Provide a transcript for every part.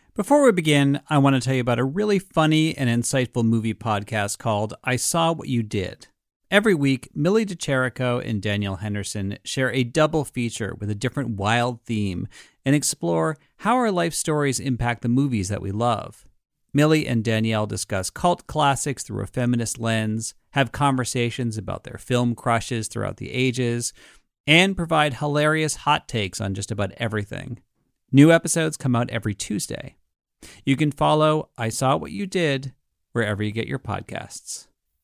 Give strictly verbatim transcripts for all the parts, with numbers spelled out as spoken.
Before we begin, I want to tell you about a really funny and insightful movie podcast called I Saw What You Did. Every week, Millie DeCherico and Danielle Henderson share a double feature with a different wild theme and explore how our life stories impact the movies that we love. Millie and Danielle discuss cult classics through a feminist lens, have conversations about their film crushes throughout the ages, and provide hilarious hot takes on just about everything. New episodes come out every Tuesday. You can follow I Saw What You Did wherever you get your podcasts.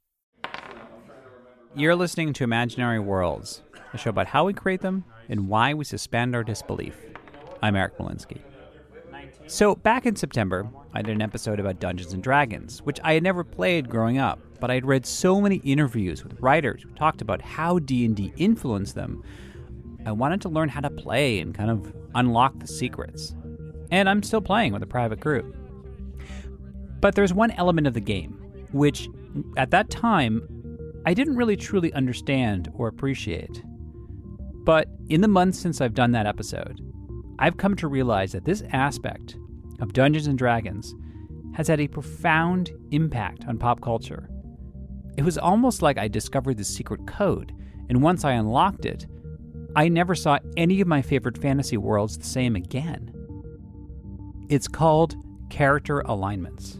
You're listening to Imaginary Worlds, a show about how we create them and why we suspend our disbelief. I'm Eric Molinsky. So back in September, I did an episode about Dungeons and Dragons, which I had never played growing up, but I had read so many interviews with writers who talked about how D and D influenced them. I wanted to learn how to play and kind of unlock the secrets. And I'm still playing with a private group. But there's one element of the game, which at that time, I didn't really truly understand or appreciate. But in the months since I've done that episode, I've come to realize that this aspect of Dungeons and Dragons has had a profound impact on pop culture. It was almost like I discovered the secret code, and once I unlocked it, I never saw any of my favorite fantasy worlds the same again. It's called character alignments.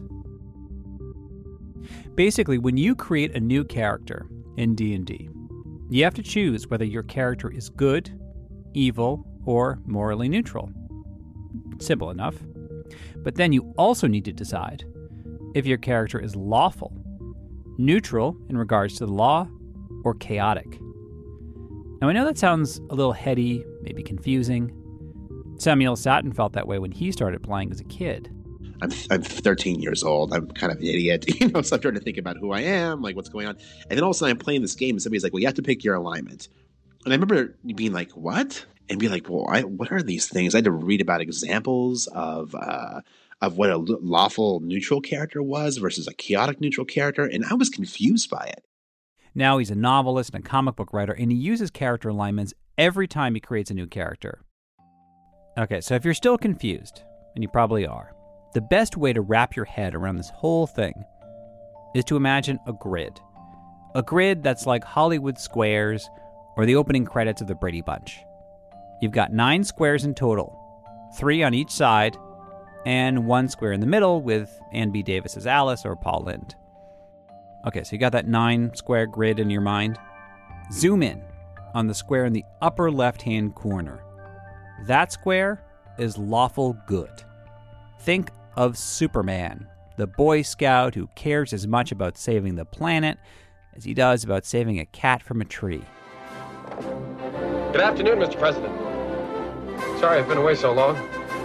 Basically, when you create a new character in D and D, you have to choose whether your character is good, evil, or morally neutral. Simple enough. But then you also need to decide if your character is lawful, neutral in regards to the law, or chaotic. Now, I know that sounds a little heady, maybe confusing. Samuel Satin felt that way when he started playing as a kid. I'm I'm thirteen years old. I'm kind of an idiot, you know, so I'm trying to think about who I am, like what's going on. And then all of a sudden I'm playing this game and somebody's like, well, you have to pick your alignment. And I remember being like, what? And be like, well, I, what are these things? I had to read about examples of uh, of what a lawful neutral character was versus a chaotic neutral character. And I was confused by it. Now he's a novelist and a comic book writer, and he uses character alignments every time he creates a new character. Okay, so if you're still confused, and you probably are, the best way to wrap your head around this whole thing is to imagine a grid. A grid that's like Hollywood squares or the opening credits of the Brady Bunch. You've got nine squares in total, three on each side, and one square in the middle with Ann B. Davis as Alice or Paul Lynde. Okay, so you got that nine square grid in your mind. Zoom in on the square in the upper left-hand corner. That square is lawful good. Think of Superman, the Boy Scout who cares as much about saving the planet as he does about saving a cat from a tree. Good afternoon, Mister President. Sorry I've been away so long.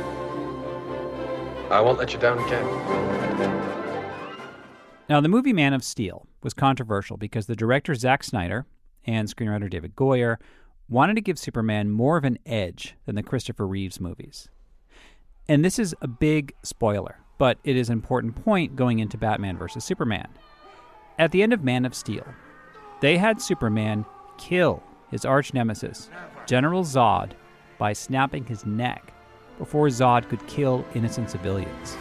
I won't let you down again. Now, the movie Man of Steel was controversial because the director Zack Snyder and screenwriter David Goyer wanted to give Superman more of an edge than the Christopher Reeves movies. And this is a big spoiler, but it is an important point going into Batman versus Superman. At the end of Man of Steel, they had Superman kill his arch-nemesis, General Zod, by snapping his neck before Zod could kill innocent civilians.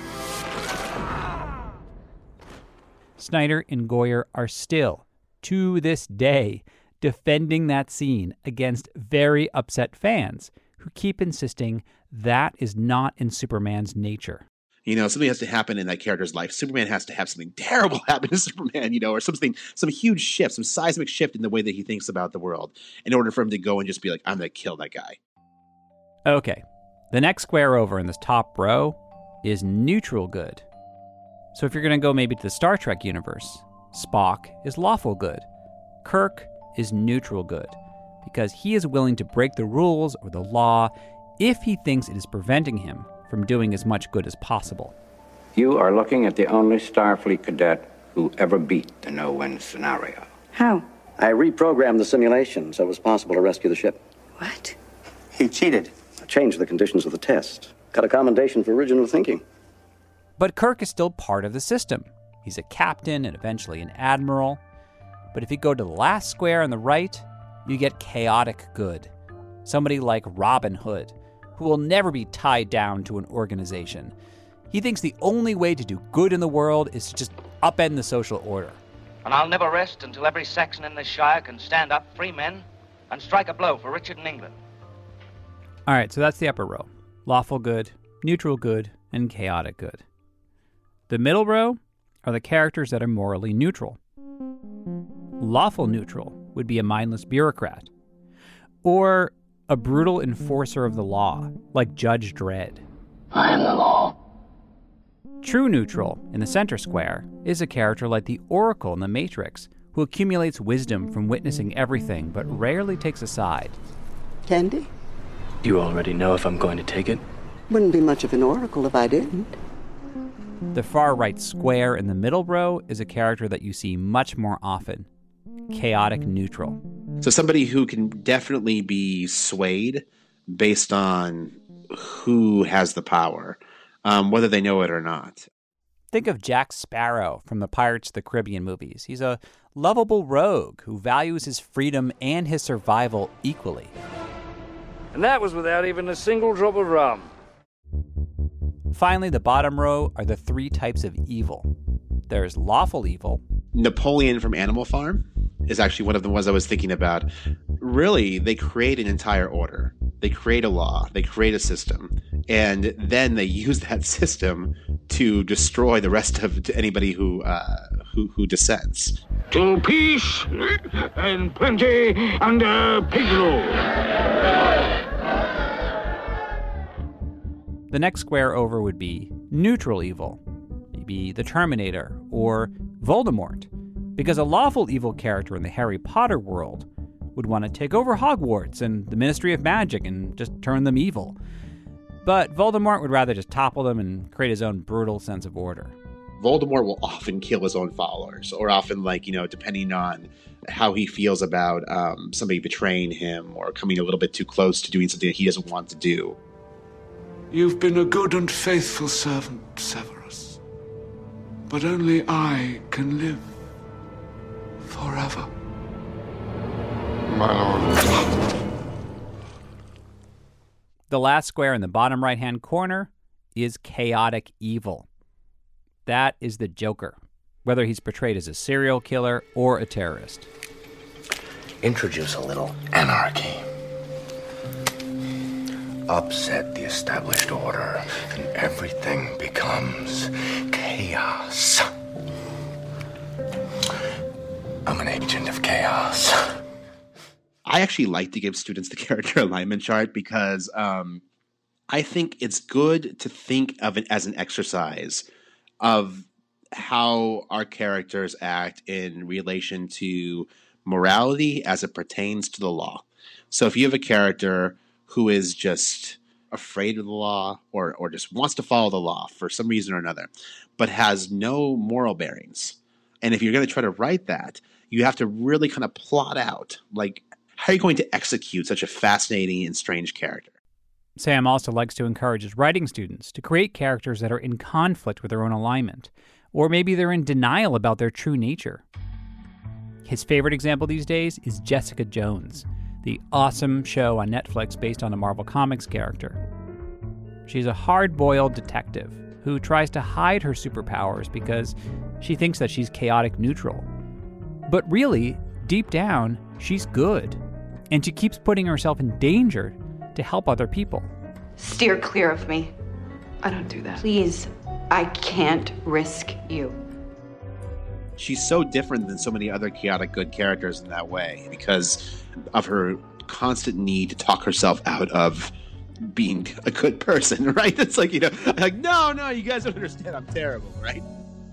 Snyder and Goyer are still, to this day, defending that scene against very upset fans who keep insisting that is not in Superman's nature. You know, something has to happen in that character's life. Superman has to have something terrible happen to Superman, you know, or something, some huge shift, some seismic shift in the way that he thinks about the world in order for him to go and just be like, I'm going to kill that guy. Okay, the next square over in this top row is neutral good. So if you're going to go maybe to the Star Trek universe, Spock is lawful good. Kirk is neutral good because he is willing to break the rules or the law if he thinks it is preventing him from doing as much good as possible. You are looking at the only Starfleet cadet who ever beat the no-win scenario. How? I reprogrammed the simulation so it was possible to rescue the ship. What? He cheated. I changed the conditions of the test. Got a commendation for original thinking. But Kirk is still part of the system. He's a captain and eventually an admiral. But if you go to the last square on the right, you get chaotic good. Somebody like Robin Hood, who will never be tied down to an organization. He thinks the only way to do good in the world is to just upend the social order. And I'll never rest until every Saxon in this shire can stand up, free men, and strike a blow for Richard and England. All right, so that's the upper row. Lawful good, neutral good, and chaotic good. The middle row are the characters that are morally neutral. Lawful neutral would be a mindless bureaucrat, or a brutal enforcer of the law, like Judge Dredd. I am the law. True neutral, in the center square, is a character like the Oracle in The Matrix, who accumulates wisdom from witnessing everything but rarely takes a side. Candy? You already know if I'm going to take it? Wouldn't be much of an oracle if I didn't. The far right square in the middle row is a character that you see much more often. Chaotic neutral. So somebody who can definitely be swayed based on who has the power, um, whether they know it or not. Think of Jack Sparrow from the Pirates of the Caribbean movies. He's a lovable rogue who values his freedom and his survival equally. And that was without even a single drop of rum. Finally, the bottom row are the three types of evil. There's lawful evil. Napoleon from Animal Farm is actually one of the ones I was thinking about. Really, they create an entire order. They create a law. They create a system. And then they use that system to destroy the rest of anybody who uh, who, who dissents. To peace and plenty under pig rule. The next square over would be neutral evil. Maybe the Terminator or Voldemort. Because a lawful evil character in the Harry Potter world would want to take over Hogwarts and the Ministry of Magic and just turn them evil. But Voldemort would rather just topple them and create his own brutal sense of order. Voldemort will often kill his own followers, or often, like, you know, depending on how he feels about um, somebody betraying him or coming a little bit too close to doing something that he doesn't want to do. You've been a good and faithful servant, Severus. But only I can live forever. My lord. The last square in the bottom right-hand corner is chaotic evil. That is the Joker, whether he's portrayed as a serial killer or a terrorist. Introduce a little anarchy. Upset the established order, and everything becomes chaos. I'm an agent of chaos. I actually like to give students the character alignment chart because um, I think it's good to think of it as an exercise of how our characters act in relation to morality as it pertains to the law. So if you have a character who is just afraid of the law or or just wants to follow the law for some reason or another, but has no moral bearings, and if you're going to try to write that, you have to really kind of plot out, like, how are you going to execute such a fascinating and strange character? Sam also likes to encourage his writing students to create characters that are in conflict with their own alignment, or maybe they're in denial about their true nature. His favorite example these days is Jessica Jones, the awesome show on Netflix based on a Marvel Comics character. She's a hard-boiled detective who tries to hide her superpowers because she thinks that she's chaotic neutral. But really, deep down, she's good, and she keeps putting herself in danger to help other people. Steer clear of me. I don't do that. Please, I can't risk you. She's so different than so many other chaotic good characters in that way because of her constant need to talk herself out of being a good person, right? It's like, you know, like, no, no, you guys don't understand. I'm terrible, right?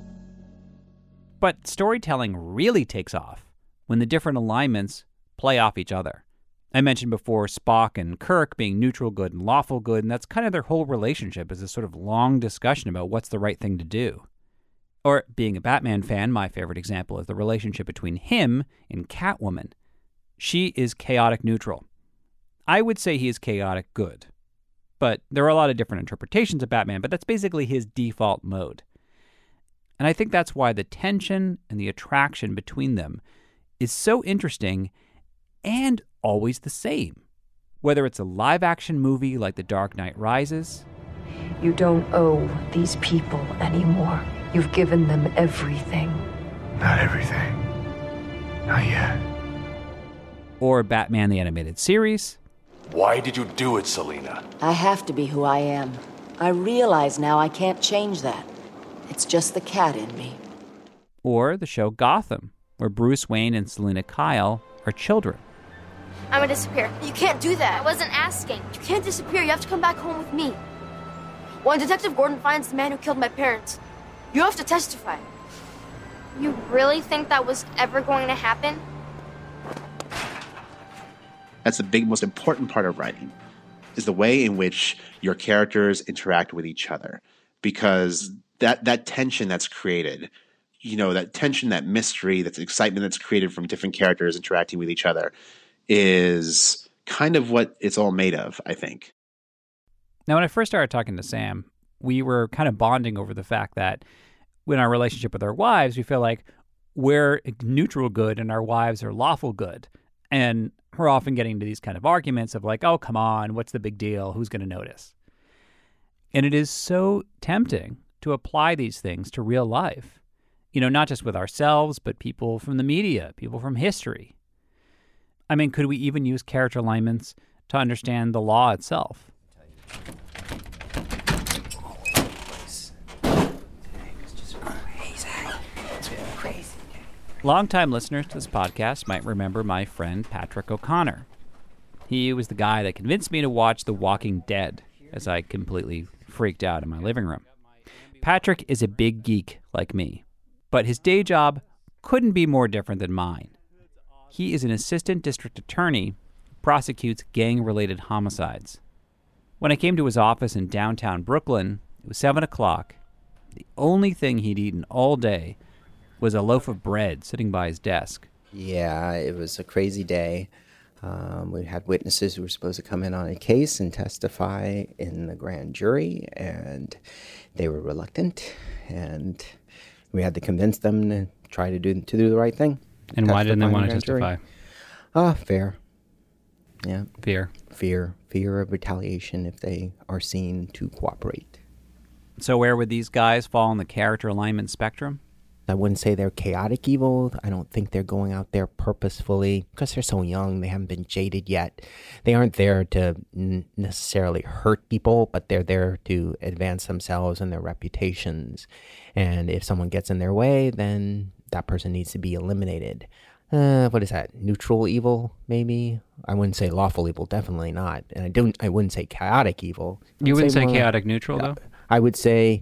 But storytelling really takes off when the different alignments play off each other. I mentioned before Spock and Kirk being neutral good and lawful good, and that's kind of their whole relationship is a sort of long discussion about what's the right thing to do. Or, being a Batman fan, my favorite example is the relationship between him and Catwoman. She is chaotic neutral. I would say he is chaotic good. But there are a lot of different interpretations of Batman, but that's basically his default mode. And I think that's why the tension and the attraction between them is so interesting and always the same. Whether it's a live-action movie like The Dark Knight Rises, You don't owe these people anymore. You've given them everything. Not everything. Not yet. Or Batman the Animated Series. Why did you do it, Selina? I have to be who I am. I realize now I can't change that. It's just the cat in me. Or the show Gotham, where Bruce Wayne and Selina Kyle are children. I'm gonna disappear. You can't do that. I wasn't asking. You can't disappear. You have to come back home with me. When Detective Gordon finds the man who killed my parents, you have to testify. You really think that was ever going to happen? That's the big, most important part of writing, is the way in which your characters interact with each other. Because that, that tension that's created, you know, that tension, that mystery, that excitement that's created from different characters interacting with each other is kind of what it's all made of, I think. Now, when I first started talking to Sam, we were kind of bonding over the fact that in our relationship with our wives, we feel like we're neutral good and our wives are lawful good. And we're often getting into these kind of arguments of like, oh, come on, what's the big deal? Who's going to notice? And it is so tempting to apply these things to real life. You know, not just with ourselves, but people from the media, people from history. I mean, could we even use character alignments to understand the law itself? Longtime listeners to this podcast might remember my friend Patrick O'Connor. He was the guy that convinced me to watch The Walking Dead as I completely freaked out in my living room. Patrick is a big geek like me, but his day job couldn't be more different than mine. He is an assistant district attorney who prosecutes gang-related homicides. When I came to his office in downtown Brooklyn, it was seven o'clock. The only thing he'd eaten all day was a loaf of bread sitting by his desk. Yeah, it was a crazy day. Um, we had witnesses who were supposed to come in on a case and testify in the grand jury, and they were reluctant, and we had to convince them to try to do to do the right thing. And why didn't they want to testify? Ah, uh, fear. Yeah. Fear. Fear. Fear of retaliation if they are seen to cooperate. So where would these guys fall on the character alignment spectrum? I wouldn't say they're chaotic evil. I don't think they're going out there purposefully because they're so young. They haven't been jaded yet. They aren't there to n- necessarily hurt people, but they're there to advance themselves and their reputations. And if someone gets in their way, then that person needs to be eliminated. Uh, what is that? Neutral evil, maybe? I wouldn't say lawful evil, definitely not. And I don't. I wouldn't say chaotic evil. You wouldn't say, say chaotic neutral, though? I would say...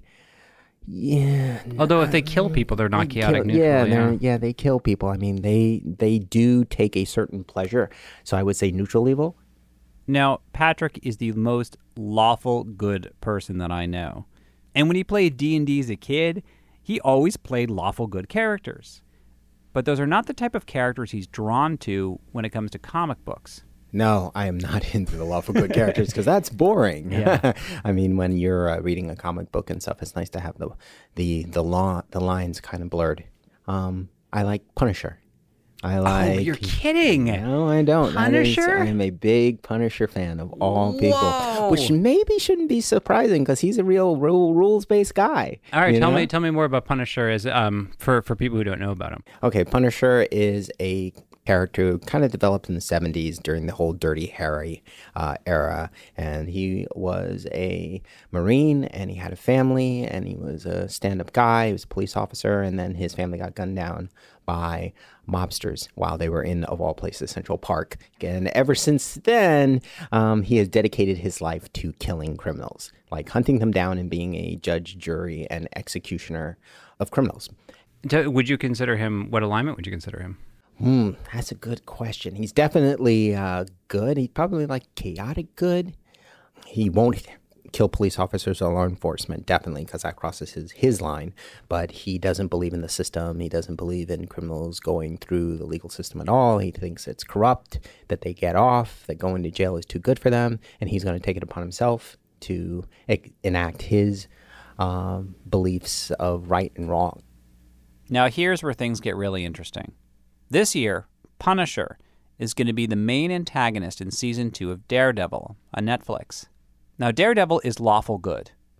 Yeah. Although if they kill people, they're not chaotic kill, neutral. Yeah, yeah, yeah, they kill people. I mean, they they do take a certain pleasure. So I would say neutral evil. Now, Patrick is the most lawful good person that I know. And when he played D and D as a kid, he always played lawful good characters. But those are not the type of characters he's drawn to when it comes to comic books. No, I am not into the lawful good characters because that's boring. Yeah. I mean, when you're uh, reading a comic book and stuff, it's nice to have the the the law the lines kind of blurred. Um, I like Punisher. I like. Oh, you're kidding! No, I don't. Punisher? I am a big Punisher fan of all Whoa. people, which maybe shouldn't be surprising because he's a real rule rules based guy. All right, tell know? me tell me more about Punisher as um for for people who don't know about him. Okay, Punisher is a character who kind of developed in the seventies during the whole Dirty Harry uh, era. And he was a Marine, and he had a family, and he was a stand-up guy. He was a police officer, and then his family got gunned down by mobsters while they were in, of all places, Central Park. And ever since then, um, he has dedicated his life to killing criminals, like hunting them down and being a judge, jury, and executioner of criminals. Would you consider him, what alignment would you consider him? Hmm, that's a good question. He's definitely uh, good. He's probably like chaotic good. He won't kill police officers or law enforcement, definitely, because that crosses his, his line. But he doesn't believe in the system. He doesn't believe in criminals going through the legal system at all. He thinks it's corrupt, that they get off, that going to jail is too good for them, and he's going to take it upon himself to e- enact his um, beliefs of right and wrong. Now, here's where things get really interesting. This year, Punisher is going to be the main antagonist in season two of Daredevil on Netflix. Now, Daredevil is lawful good.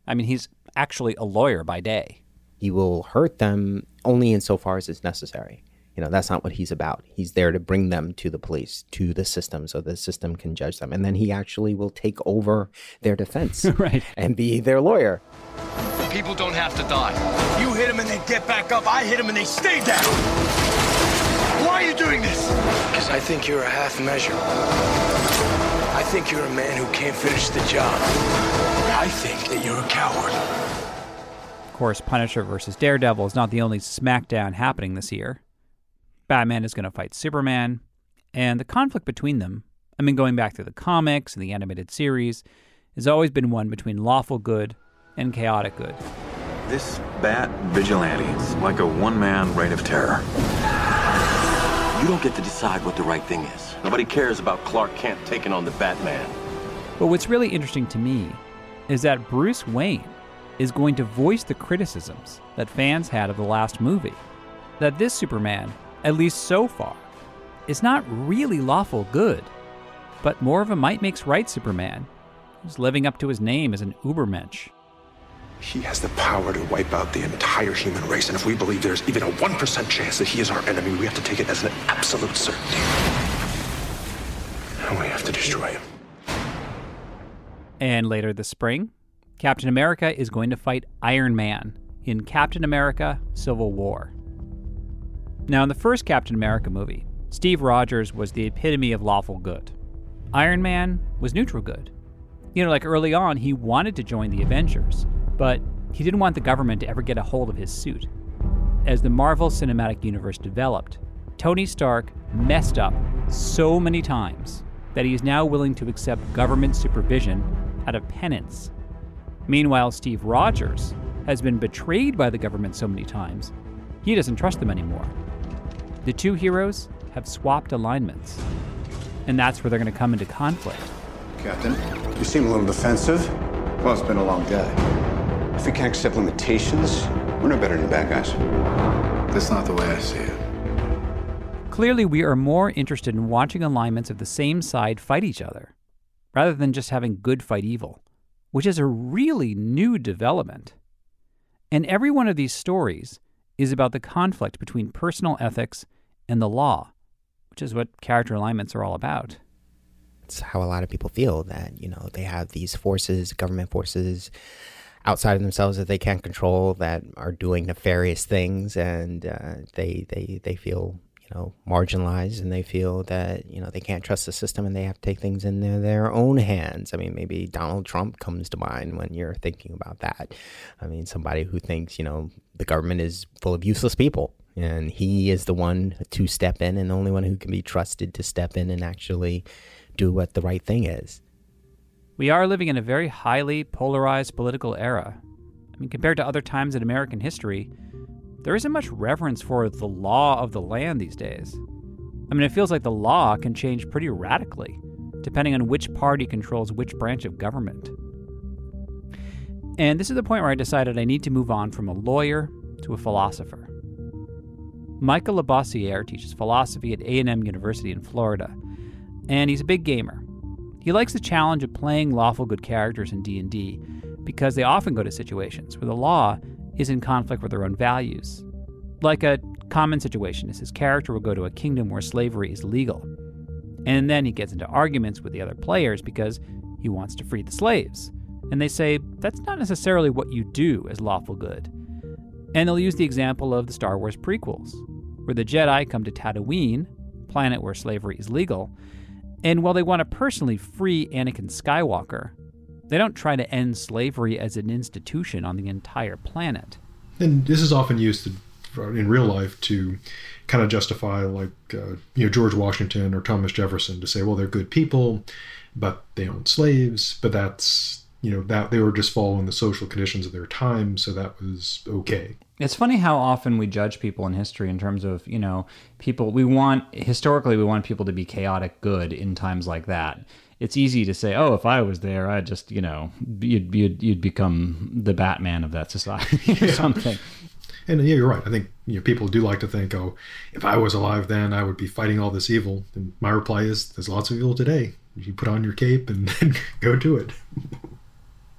I mean, he's actually a lawyer by day. He will hurt them only insofar as it's necessary. You know, that's not what he's about. He's there to bring them to the police, to the system, so the system can judge them. And then he actually will take over their defense right. and be their lawyer. People don't have to die. You hit them and they get back up. I hit them and they stay down. Why are you doing this? Because I think you're a half measure. I think you're a man who can't finish the job. I think that you're a coward. Of course, Punisher versus Daredevil is not the only smackdown happening this year. Batman is going to fight Superman, and the conflict between them, I mean, going back to the comics and the animated series, has always been one between lawful good and chaotic good. This Bat vigilante is like a one-man reign of terror. You don't get to decide what the right thing is. Nobody cares about Clark Kent taking on the Batman. But what's really interesting to me is that Bruce Wayne is going to voice the criticisms that fans had of the last movie. That this Superman, at least so far, is not really lawful good, but more of a might makes right Superman, who's living up to his name as an Ubermensch. He has the power to wipe out the entire human race, and if we believe there's even a one percent chance that he is our enemy, we have to take it as an absolute certainty. And we have to destroy him. And later this spring, Captain America is going to fight Iron Man in Captain America: Civil War. Now, in the first Captain America movie, Steve Rogers was the epitome of lawful good. Iron Man was neutral good. You know, like early on, he wanted to join the Avengers, but he didn't want the government to ever get a hold of his suit. As the Marvel Cinematic Universe developed, Tony Stark messed up so many times that he is now willing to accept government supervision out of penance. Meanwhile, Steve Rogers has been betrayed by the government so many times, he doesn't trust them anymore. The two heroes have swapped alignments, and that's where they're going to come into conflict. Captain, you seem a little defensive. Well, it's been a long day. If we can't accept limitations, we're no better than bad guys. That's not the way I see it. Clearly, we are more interested in watching alignments of the same side fight each other, rather than just having good fight evil, which is a really new development. And every one of these stories is about the conflict between personal ethics and the law, which is what character alignments are all about. It's how a lot of people feel, that, you know, they have these forces, government forces outside of themselves that they can't control, that are doing nefarious things, and uh, they they they feel, you know, marginalized, and they feel that, you know, they can't trust the system and they have to take things in their, their own hands. I mean, maybe Donald Trump comes to mind when you're thinking about that. I mean, somebody who thinks, you know, the government is full of useless people, and he is the one to step in and the only one who can be trusted to step in and actually do what the right thing is. We are living in a very highly polarized political era. I mean, compared to other times in American history, there isn't much reverence for the law of the land these days. I mean, it feels like the law can change pretty radically, depending on which party controls which branch of government. And this is the point where I decided I need to move on from a lawyer to a philosopher. Michael Labossiere teaches philosophy at A and M University in Florida, and he's a big gamer. He likes the challenge of playing lawful good characters in D and D because they often go to situations where the law is in conflict with their own values. Like a common situation is his character will go to a kingdom where slavery is legal, and then he gets into arguments with the other players because he wants to free the slaves. And they say, that's not necessarily what you do as lawful good. And they'll use the example of the Star Wars prequels, where the Jedi come to Tatooine, planet where slavery is legal, and while they want to personally free Anakin Skywalker, they don't try to end slavery as an institution on the entire planet. And this is often used to, in real life to kind of justify, like, uh, you know, George Washington or Thomas Jefferson, to say, well, they're good people, but they own slaves, but that's, you know, that they were just following the social conditions of their time, so that was okay. It's funny how often we judge people in history in terms of, you know, people, we want, historically, we want people to be chaotic good in times like that. It's easy to say, oh, if I was there, I'd just, you know, you'd, you'd, you'd become the Batman of that society or yeah. something. And yeah, you're right. I think, you know, people do like to think, oh, if I was alive then, I would be fighting all this evil. And my reply is, there's lots of evil today. You put on your cape and, and go do it.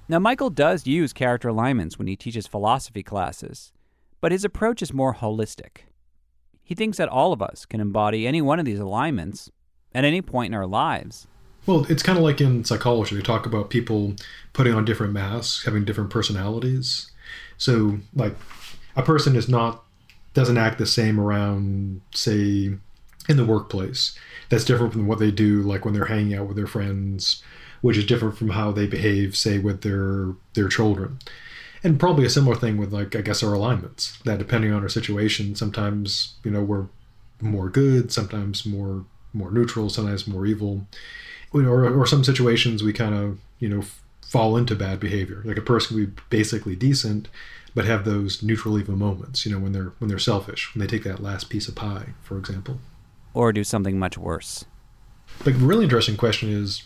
Now, Michael does use character alignments when he teaches philosophy classes, but his approach is more holistic. He thinks that all of us can embody any one of these alignments at any point in our lives. Well, it's kind of like in psychology. They talk about people putting on different masks, having different personalities. So, like, a person is not, doesn't act the same around, say, in the workplace. That's different from what they do, like when they're hanging out with their friends, which is different from how they behave, say, with their their children. And probably a similar thing with, like, I guess, our alignments. That depending on our situation, sometimes, you know, we're more good, sometimes more more neutral, sometimes more evil. Or, or some situations we kind of, you know, fall into bad behavior. Like a person can be basically decent, but have those neutral evil moments, you know, when they're when they're selfish, when they take that last piece of pie, for example. Or do something much worse. But the really interesting question is,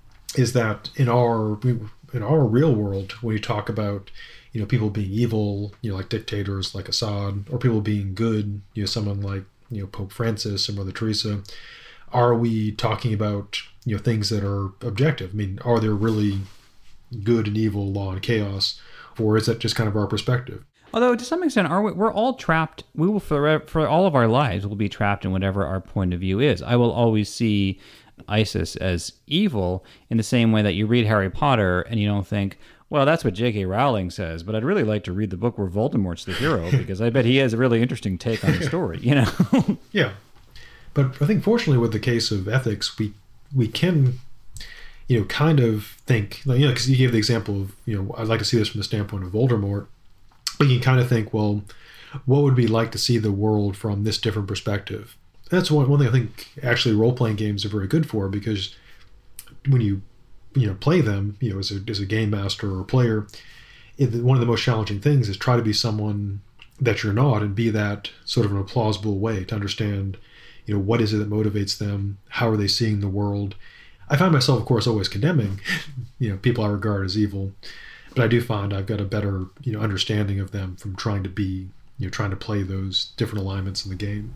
is that in our in our real world, when you talk about, you know, people being evil, you know, like dictators like Assad, or people being good, you know, someone like, you know, Pope Francis or Mother Teresa, are we talking about, you know, things that are objective? I mean, are there really good and evil, law and chaos, or is that just kind of our perspective? Although, to some extent, are we, we're all trapped. We will, for, for all of our lives, we'll be trapped in whatever our point of view is. I will always see ISIS as evil in the same way that you read Harry Potter and you don't think, well, that's what J K Rowling says, but I'd really like to read the book where Voldemort's the hero because I bet he has a really interesting take on the story, you know? Yeah. But I think, fortunately, with the case of ethics, we we can, you know, kind of think, you know, because you gave the example of, you know, I'd like to see this from the standpoint of Voldemort. We can kind of think, well, what would it be like to see the world from this different perspective? That's one, one thing I think actually role-playing games are very good for, because when you, you know, play them, you know, as a, as a game master or a player, it, one of the most challenging things is try to be someone that you're not and be that sort of in a plausible way to understand, you know, what is it that motivates them? How are they seeing the world? I find myself, of course, always condemning, you know, people I regard as evil. But I do find I've got a better, you know, understanding of them from trying to be, you know, trying to play those different alignments in the game.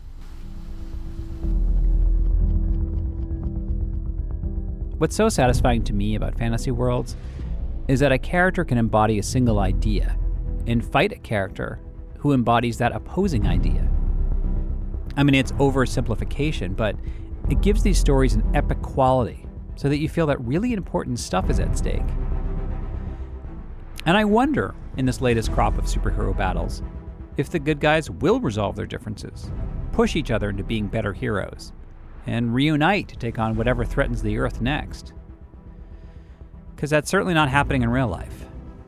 What's so satisfying to me about fantasy worlds is that a character can embody a single idea and fight a character who embodies that opposing idea. I mean, it's oversimplification, but it gives these stories an epic quality so that you feel that really important stuff is at stake. And I wonder, in this latest crop of superhero battles, if the good guys will resolve their differences, push each other into being better heroes, and reunite to take on whatever threatens the Earth next. Because that's certainly not happening in real life.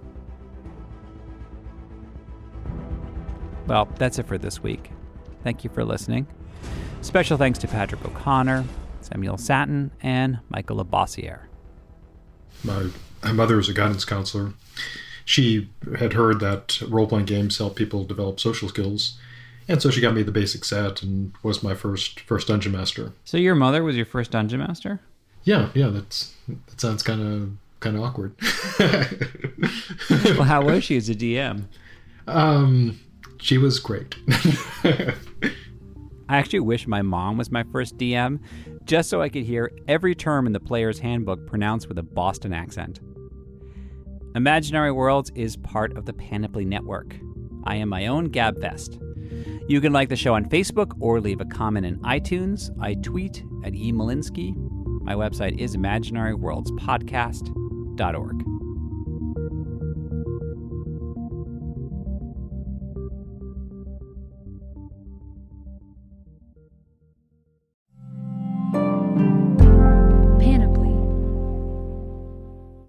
Well, that's it for this week. Thank you for listening. Special thanks to Patrick O'Connor, Samuel Satin, and Michael Labossiere. My, my mother was a guidance counselor. She had heard that role-playing games help people develop social skills, and so she got me the basic set and was my first first dungeon master. So your mother was your first dungeon master? Yeah, yeah. That's that sounds kind of kind of awkward. Well, how was she as a D M? Um, she was great. I actually wish my mom was my first D M, just so I could hear every term in the player's handbook pronounced with a Boston accent. Imaginary Worlds is part of the Panoply Network. I am my own Gabfest. You can like the show on Facebook or leave a comment in iTunes. I tweet at E. Malinsky. My website is imaginary worlds podcast dot org.